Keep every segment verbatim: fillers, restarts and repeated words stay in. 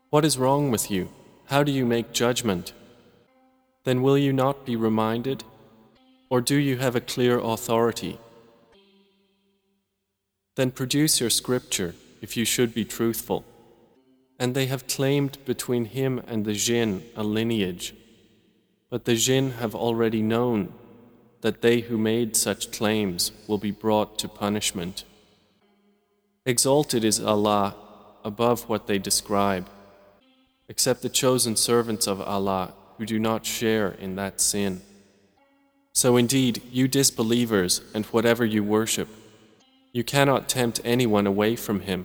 What is wrong with you? How do you make judgment? Then will you not be reminded? Or do you have a clear authority? Then produce your scripture if you should be truthful. And they have claimed between him and the jinn a lineage. But the jinn have already known that they who made such claims will be brought to punishment. Exalted is Allah above what they describe, except the chosen servants of Allah who do not share in that sin. So indeed, you disbelievers and whatever you worship, you cannot tempt anyone away from him,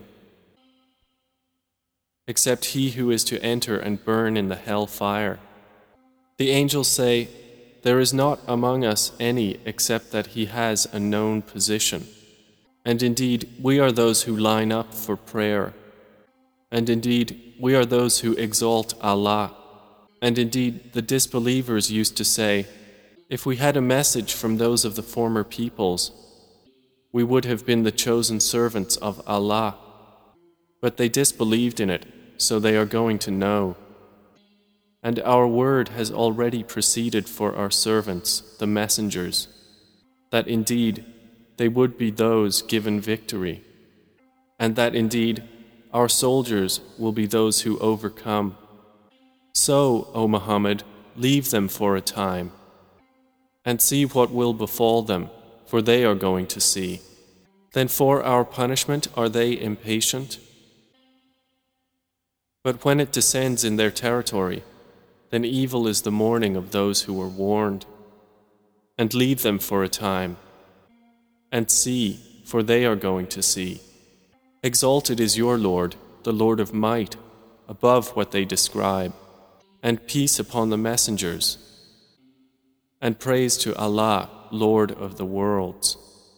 except he who is to enter and burn in the hell fire. The angels say, there is not among us any except that he has a known position. And indeed, we are those who line up for prayer. And indeed, we are those who exalt Allah. And indeed, the disbelievers used to say, if we had a message from those of the former peoples, we would have been the chosen servants of Allah. But they disbelieved in it, so they are going to know. And our word has already proceeded for our servants, the messengers, that indeed they would be those given victory, and that indeed our soldiers will be those who overcome. So, O Muhammad, leave them for a time, and see what will befall them, for they are going to see. Then for our punishment are they impatient? But when it descends in their territory, then evil is the mourning of those who were warned. And leave them for a time, and see, for they are going to see. Exalted is your Lord, the Lord of might, above what they describe, and peace upon the messengers, and praise to Allah, Lord of the worlds.